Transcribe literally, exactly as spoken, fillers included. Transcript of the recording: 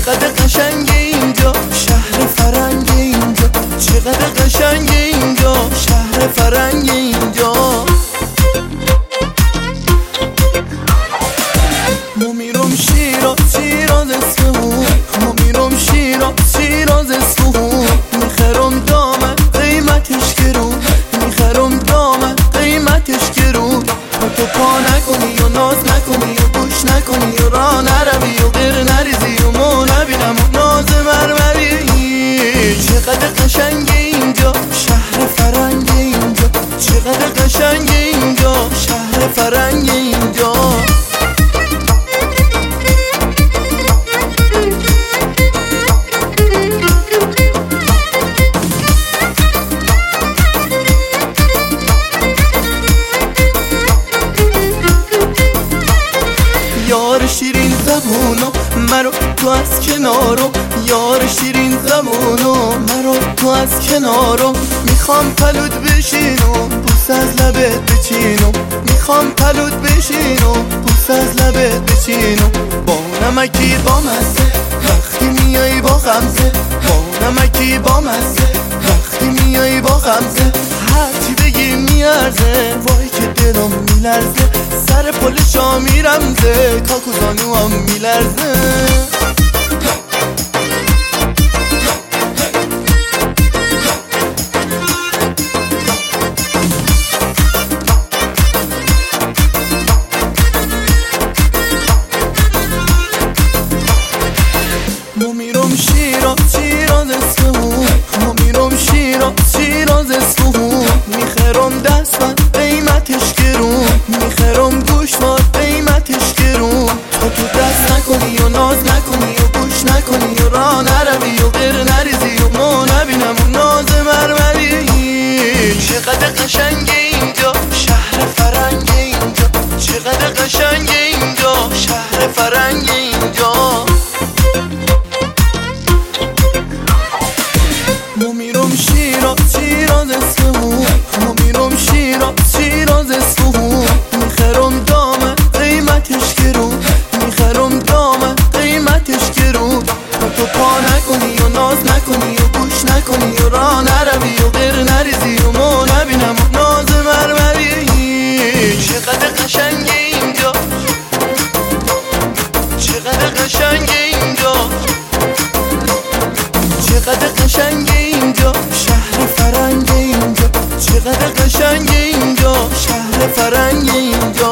چقدر قشنگ اینجا شهر فرنگ اینجا، چقدر قشنگ اینجا شهر فرنگ اینجا. ما میرم شیراز شیراز اصفهون، ما میرم شیراز شیراز اصفهون. میخرم دامن قیمتش گرون، میخرم دامن قیمتش گرون. تو پا نکنی و ناز نکنی و گوش نکنی و راه نروی و غیر نریزی و ما نبینم و ناز مرمری. چقدر قشنگ اینجا شهر فرنگ اینجا، چقدر قشنگ اینجا شهر فرنگ اینجا. یار شیرین زبونو مرو تو از کنارو، یار شیرین زبونو مرو تو از کنارو. میخوام پلود بشینو بوس از لبت بچینو، میخوام پلود بشینو بوس از لبت بچینو. با نمکی با مزه وقتی میای با غمزه، با نمکی با مزه وقتی میای با غمزه. هرچی بگی میارزه وای که دلم میلرزه، سر پلشا میرمزه کاکو زانوام میلرزه. ما میرم شیراز شیراز اصفهون، ما میرم شیراز شیراز اصفهون. میخرم دستم قیمتش گرون، میخرم گوشوار قیمتش گرون. تو تو دست نکنی و ناز نکنی و گوش نکنی و راه نروی و غیر نریزی و ما نبینم و ناز مرمری. چقدر قشنگ اینجا شهر فرنگ اینجا، چقدر قشنگ اینجا شهر فرنگ اینجا. ما میرم شیراز شیراز اصفهون، ما میرم شیراز شیراز اصفهون. میخرم دامن قیمتش گرون، میخرم دامن قیمتش گرون. تو پا نکنی و ناز نکنی و گوش نکنی و راه نروی و غیر نریزی و ما نبینم و ناز مرمری. چقدر قشنگ اینجا، چقدر قشنگ اینجا، چقدر قشنگ اینجا شهر فرنگ اینجا، چقدر قشنگ اینجا شهر فرنگ اینجا.